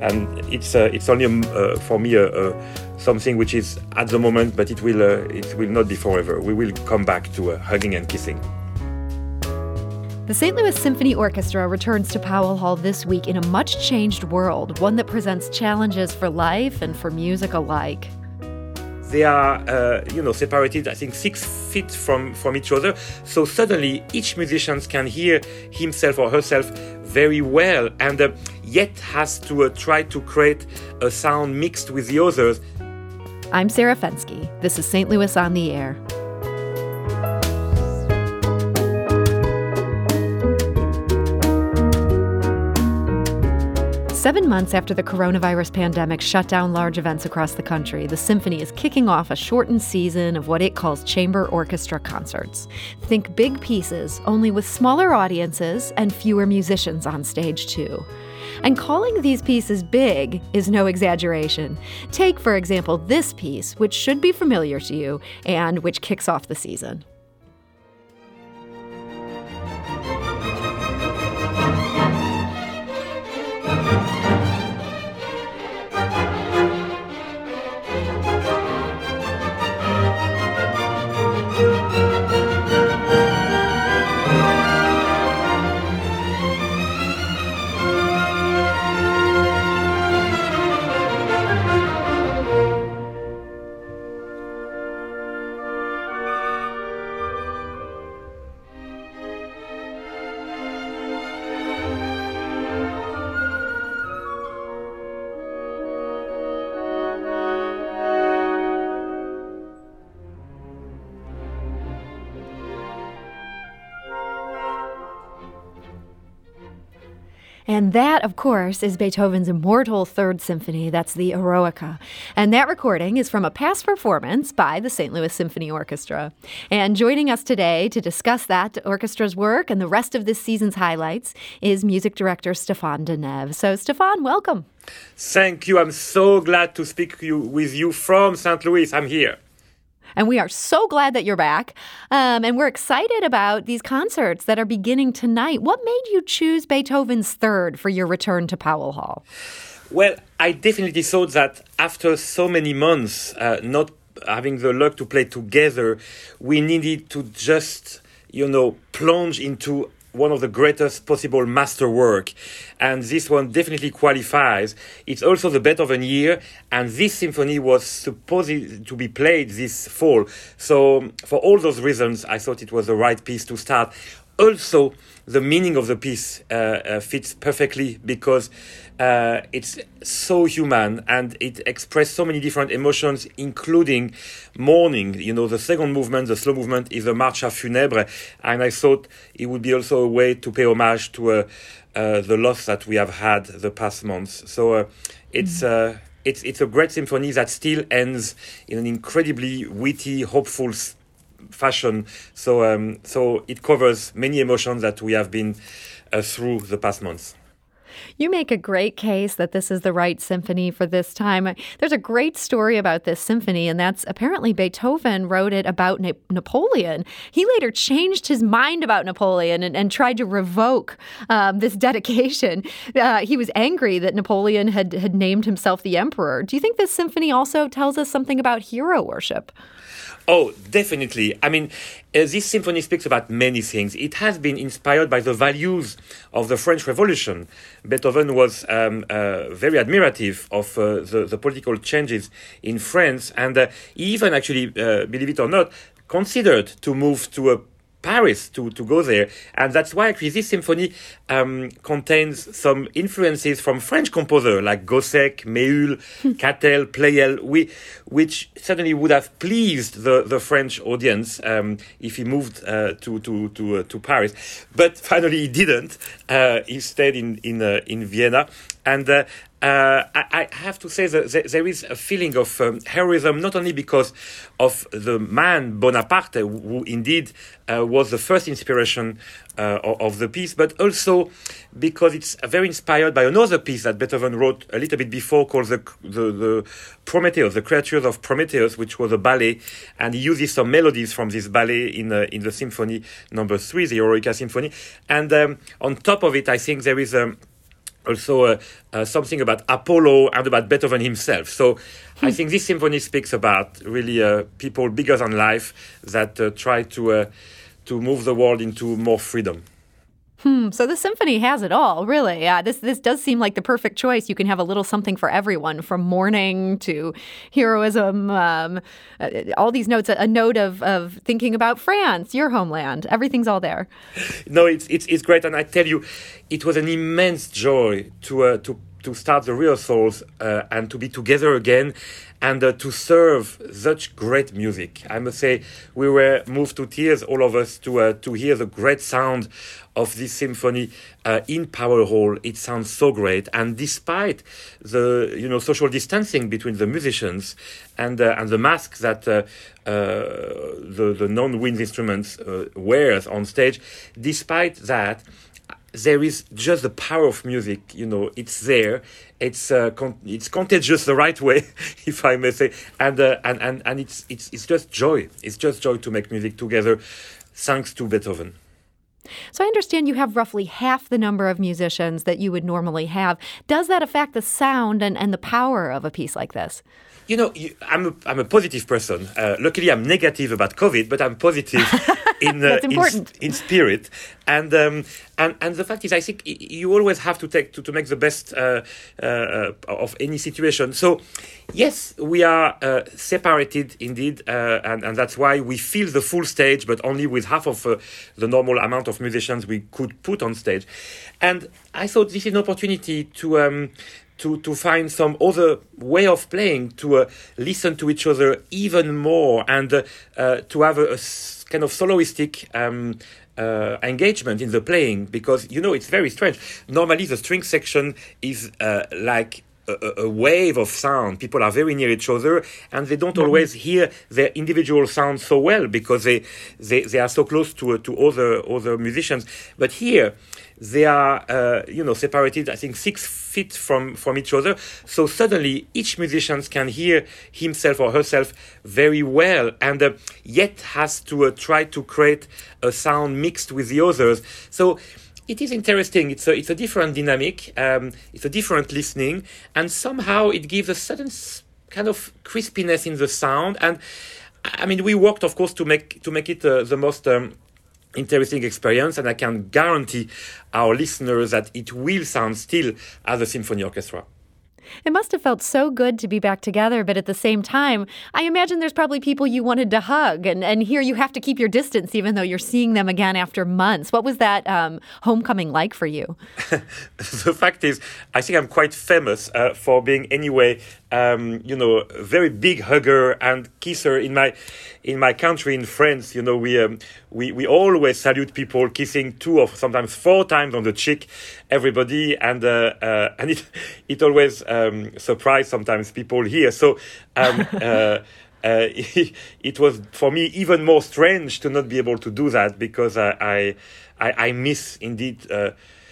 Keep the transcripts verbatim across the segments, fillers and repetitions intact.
and it's uh, it's only um, uh, for me a. Uh, uh, something which is at the moment, but it will uh, it will not be forever. We will come back to uh, hugging and kissing. The Saint Louis Symphony Orchestra returns to Powell Hall this week in a much-changed world, one that presents challenges for life and for music alike. They are, uh, you know, separated, I think, six feet from, from each other. So suddenly, each musician can hear himself or herself very well, and uh, yet has to uh, try to create a sound mixed with the others. I'm Sarah Fenske. This is Saint Louis on the Air. Seven months after the coronavirus pandemic shut down large events across the country, the Symphony is kicking off a shortened season of what it calls chamber orchestra concerts. Think big pieces, only with smaller audiences and fewer musicians on stage, too. And calling these pieces big is no exaggeration. Take, for example, this piece, which should be familiar to you, and which kicks off the season. And that, of course, is Beethoven's immortal Third Symphony. That's the Eroica. And that recording is from a past performance by the Saint Louis Symphony Orchestra. And joining us today to discuss that orchestra's work and the rest of this season's highlights is music director Stéphane Denève. So, Stéphane, welcome. Thank you. I'm so glad to speak you, with you from Saint Louis. I'm here. And we are so glad that you're back. Um, and we're excited about these concerts that are beginning tonight. What made you choose Beethoven's Third for your return to Powell Hall? Well, I definitely thought that after so many months uh, not having the luck to play together, we needed to just, you know, plunge into one of the greatest possible masterwork. And this one definitely qualifies. It's also the Beethoven year, and this symphony was supposed to be played this fall. So for all those reasons, I thought it was the right piece to start. Also, the meaning of the piece uh, uh, fits perfectly because uh, it's so human and it expresses so many different emotions, including mourning. You know, the second movement, the slow movement, is a marcha funèbre, and I thought it would be also a way to pay homage to uh, uh, the loss that we have had the past months. So uh, it's uh, it's it's a great symphony that still ends in an incredibly witty, hopeful fashion. So um, so it covers many emotions that we have been uh, through the past months. You make a great case that this is the right symphony for this time. There's a great story about this symphony, and that's apparently Beethoven wrote it about Na- Napoleon. He later changed his mind about Napoleon and, and tried to revoke um, this dedication. Uh, he was angry that Napoleon had, had named himself the emperor. Do you think this symphony also tells us something about hero worship? Oh, definitely. I mean, uh, this symphony speaks about many things. It has been inspired by the values of the French Revolution. Beethoven was um, uh, very admirative of uh, the, the political changes in France, and uh, he even actually, uh, believe it or not, considered to move to a Paris to, to go there. And that's why actually this symphony um, contains some influences from French composers like Gossec, Méhul, Cattel, Pleyel, we, which certainly would have pleased the, the French audience um, if he moved uh, to to to, uh, to Paris. But finally he didn't. Uh, he stayed in in uh, in Vienna. And uh, uh, I, I have to say that there is a feeling of um, heroism, not only because of the man Bonaparte, who indeed uh, was the first inspiration uh, of the piece, but also because it's very inspired by another piece that Beethoven wrote a little bit before called the, the, the Prometheus, the Creatures of Prometheus, which was a ballet, and he uses some melodies from this ballet in uh, in the symphony number three, the Eroica Symphony. And um, on top of it, I think there is a also uh, uh, something about Apollo and about Beethoven himself. So I think this symphony speaks about really uh, people bigger than life that uh, try to uh, to move the world into more freedom. Hmm. So the symphony has it all, really. Yeah, this this does seem like the perfect choice. You can have a little something for everyone, from mourning to heroism. Um, uh, all these notes, a, a note of, of thinking about France, your homeland. Everything's all there. No, it's it's it's great, and I tell you, it was an immense joy to uh, to to start the rehearsals uh, and to be together again, and uh, to serve such great music. I must say, we were moved to tears, all of us, to uh, to hear the great sound of this symphony uh, in Power Hall. It sounds so great, and despite the you know social distancing between the musicians and uh, and the mask that uh, uh, the the non-wind instruments uh, wears on stage, despite that, there is just the power of music. You know, it's there. It's uh, con- it's contagious the right way, if I may say, and uh, and and and it's it's it's just joy. It's just joy to make music together, thanks to Beethoven. So I understand you have roughly half the number of musicians that you would normally have. Does that affect the sound and, and the power of a piece like this? You know, you, I'm a, I'm a positive person. Uh, luckily, I'm negative about COVID, but I'm positive in, uh, That's important. in in spirit. And um, and and the fact is, I think you always have to take to, to make the best uh, uh, of any situation. So, yes, we are uh, separated indeed, uh, and and that's why we fill the full stage, but only with half of uh, the normal amount of musicians we could put on stage. And I thought this is an opportunity to. Um, To, to find some other way of playing, to uh, listen to each other even more, and uh, uh, to have a, a kind of soloistic um, uh, engagement in the playing, because, you know, it's very strange. Normally, the string section is uh, like a, a wave of sound. People are very near each other, and they don't always hear their individual sounds so well, because they they, they are so close to uh, to other other musicians. But here, they are, uh, you know, separated, I think, six feet from, from each other. So suddenly, each musician can hear himself or herself very well, and uh, yet has to uh, try to create a sound mixed with the others. So it is interesting. It's a, it's a different dynamic. Um, it's a different listening, and somehow it gives a certain kind of crispiness in the sound. And I mean, we worked, of course, to make to make it uh, the most Um, interesting experience, and I can guarantee our listeners that it will sound still as a symphony orchestra. It must have felt so good to be back together, but at the same time, I imagine there's probably people you wanted to hug, and, and here you have to keep your distance even though you're seeing them again after months. What was that um, homecoming like for you? The fact is, I think I'm quite famous uh, for being anyway, um, you know, a very big hugger and kisser in my in my country, in France. You know, we um, we we always salute people, kissing two or sometimes four times on the cheek, everybody, and uh, uh, and it it always um, surprised sometimes people here. So. Um, uh, Uh, it, it was for me even more strange to not be able to do that, because uh, I, I I miss indeed uh,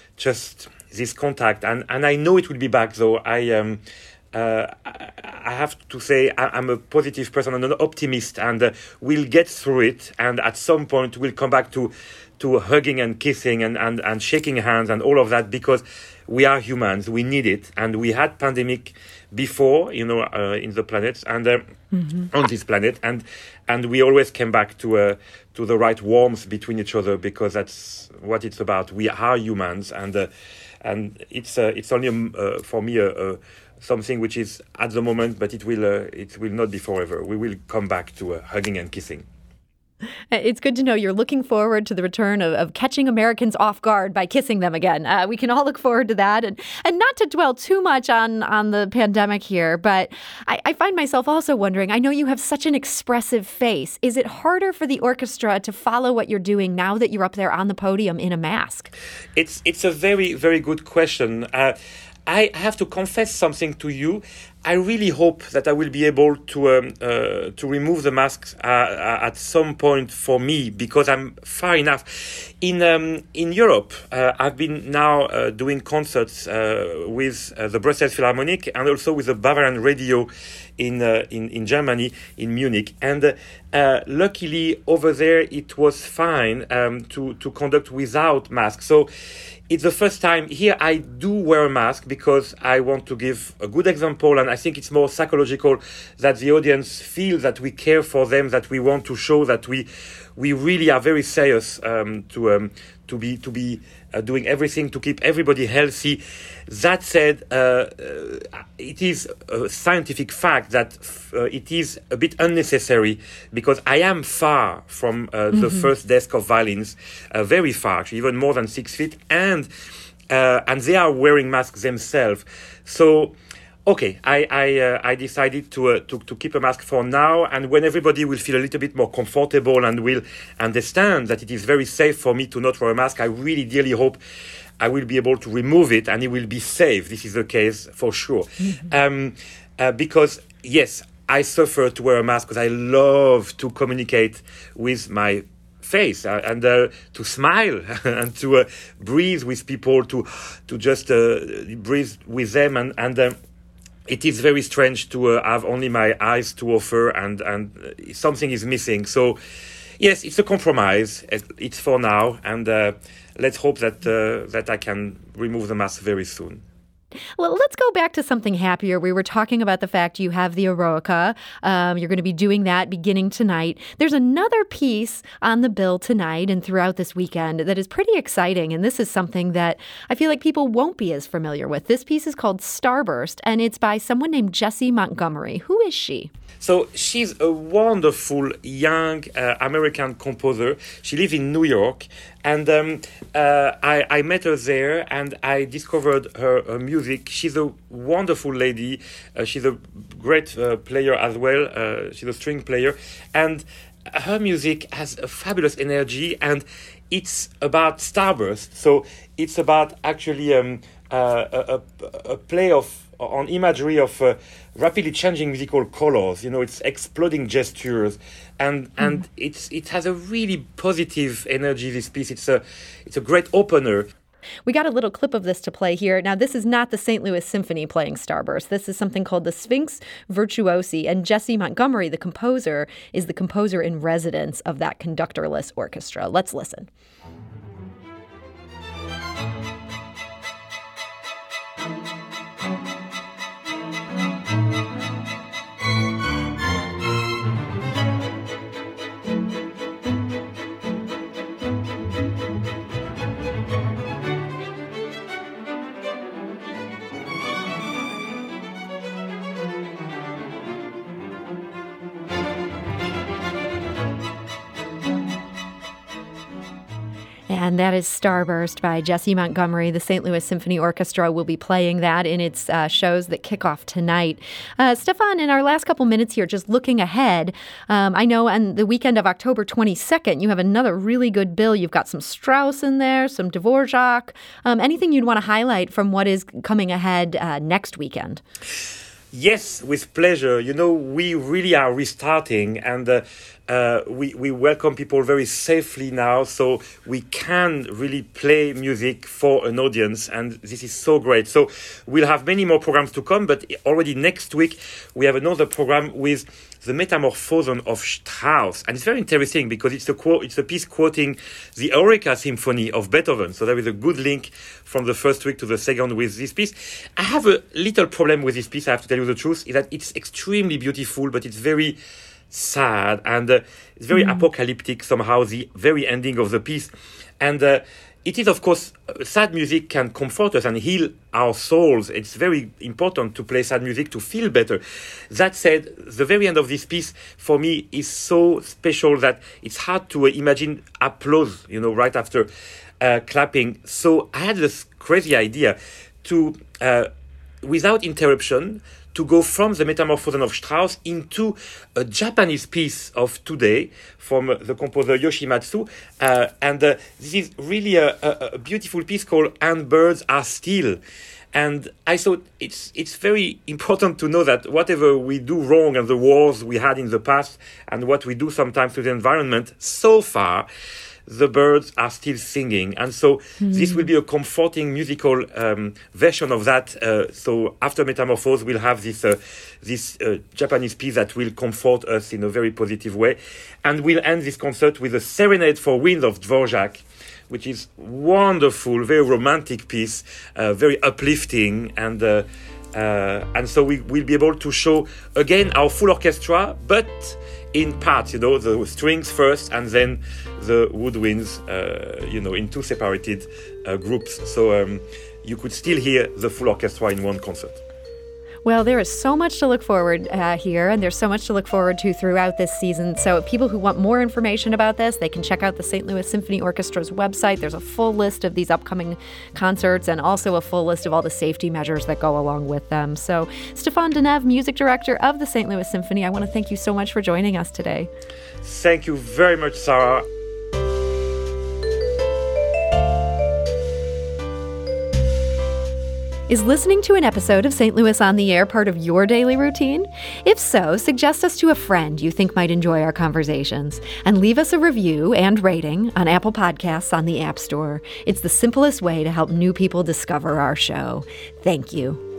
just this contact, and, and I know it will be back. Though I um uh, I, I have to say I, I'm a positive person and an optimist, and uh, we'll get through it. And at some point we'll come back to to hugging and kissing and, and, and shaking hands and all of that, because we are humans. We need it, and we had pandemic before, you know, uh, in the planet and uh, mm-hmm. on this planet, and and we always came back to uh, to the right warmth between each other, because that's what it's about. We are humans, and uh, and it's uh, it's only um, uh, for me a. Uh, uh, something which is at the moment, but it will uh, it will not be forever. We will come back to uh, hugging and kissing. It's good to know you're looking forward to the return of, of catching Americans off guard by kissing them again. Uh, we can all look forward to that. And and not to dwell too much on, on the pandemic here, but I, I find myself also wondering, I know you have such an expressive face. Is it harder for the orchestra to follow what you're doing now that you're up there on the podium in a mask? It's, it's a very, very good question. Uh, I have to confess something to you. I really hope that I will be able to um, uh, to remove the masks uh, at some point for me, because I'm far enough. In um, in Europe, uh, I've been now uh, doing concerts uh, with uh, the Brussels Philharmonic and also with the Bavarian Radio in uh, in in Germany, in Munich, and uh, uh, luckily over there it was fine um, to to conduct without masks. So it's the first time here I do wear a mask because I want to give a good example, and I think it's more psychological that the audience feel that we care for them, that we want to show that we we really are very serious um, to um, to be to be uh, doing everything to keep everybody healthy. That said, uh, uh, it is a scientific fact that uh, it is a bit unnecessary, because I am far from uh, mm-hmm. the first desk of violins, uh, very far, actually, even more than six feet, and uh, and they are wearing masks themselves. So, okay, I I, uh, I decided to, uh, to to keep a mask for now, and when everybody will feel a little bit more comfortable and will understand that it is very safe for me to not wear a mask, I really dearly hope I will be able to remove it and it will be safe. This is the case for sure. Mm-hmm. Um, uh, because, yes, I suffer to wear a mask because I love to communicate with my face uh, and uh, to smile and to uh, breathe with people, to to just uh, breathe with them. And, and uh, it is very strange to uh, have only my eyes to offer, and, and uh, something is missing. So, yes, it's a compromise. It's for now, and uh, let's hope that uh, that I can remove the mask very soon. Well, let's go back to something happier. We were talking about the fact you have the Eroica. Um, you're going to be doing that beginning tonight. There's another piece on the bill tonight and throughout this weekend that is pretty exciting, and this is something that I feel like people won't be as familiar with. This piece is called Starburst, and it's by someone named Jessie Montgomery. Who is she? So she's a wonderful young uh, American composer. She lives in New York, and um, uh, I, I met her there, and I discovered her, her music. She's a wonderful lady. Uh, she's a great uh, player as well. Uh, she's a string player, and her music has a fabulous energy, and it's about starburst. So it's about actually um, uh, a, a, a play of on imagery of uh, rapidly changing musical colors. You know, it's exploding gestures, and mm. and it's it has a really positive energy. This piece, it's a it's a great opener. We got a little clip of this to play here. Now, this is not the Saint Louis Symphony playing Starburst. This is something called the Sphinx Virtuosi, and Jessie Montgomery, the composer, is the composer in residence of that conductorless orchestra. Let's listen. And that is Starburst by Jessie Montgomery. The Saint Louis Symphony Orchestra will be playing that in its uh, shows that kick off tonight. Uh, Stefan, in our last couple minutes here, just looking ahead, um, I know on the weekend of October twenty-second, you have another really good bill. You've got some Strauss in there, some Dvorak. Um, anything you'd want to highlight from what is coming ahead uh, next weekend? Yes, with pleasure. You know, we really are restarting, and uh, uh, we, we welcome people very safely now, so we can really play music for an audience, and this is so great. So we'll have many more programs to come, but already next week we have another program with the Metamorphosen of Strauss, and it's very interesting because it's a quote, it's a piece quoting the Eroica Symphony of Beethoven. So there is a good link from the first week to the second with this piece. I have a little problem with this piece, I have to tell you the truth, is that it's extremely beautiful, but it's very sad, and uh, it's very mm. apocalyptic somehow, the very ending of the piece. And uh, it is, of course, uh, sad music can comfort us and heal our souls. It's very important to play sad music to feel better. That said, the very end of this piece, for me, is so special that it's hard to uh, imagine applause, you know, right after uh, clapping. So I had this crazy idea to, uh, without interruption, to go from the Metamorphosen of Strauss into a Japanese piece of today from the composer Yoshimatsu. Uh, and uh, this is really a, a, a beautiful piece called And Birds Are Still. And I thought it's it's very important to know that whatever we do wrong and the wars we had in the past and what we do sometimes to the environment, so far, the birds are still singing. And so mm. this will be a comforting musical um, version of that. Uh, so after Metamorphose, we'll have this uh, this uh, Japanese piece that will comfort us in a very positive way. And we'll end this concert with a Serenade for Wind of Dvorak, which is wonderful, very romantic piece, uh, very uplifting. And uh, uh, and so we will be able to show, again, our full orchestra, but in parts, you know, the strings first and then the woodwinds, uh, you know, in two separated uh, groups. So um, you could still hear the full orchestra in one concert. Well, there is so much to look forward uh, here, and there's so much to look forward to throughout this season. So people who want more information about this, they can check out the Saint Louis Symphony Orchestra's website. There's a full list of these upcoming concerts and also a full list of all the safety measures that go along with them. So Stéphane Denève, music director of the Saint Louis Symphony, I want to thank you so much for joining us today. Thank you very much, Sarah. Is listening to an episode of Saint Louis on the Air part of your daily routine? If so, suggest us to a friend you think might enjoy our conversations, and leave us a review and rating on Apple Podcasts on the App Store. It's the simplest way to help new people discover our show. Thank you.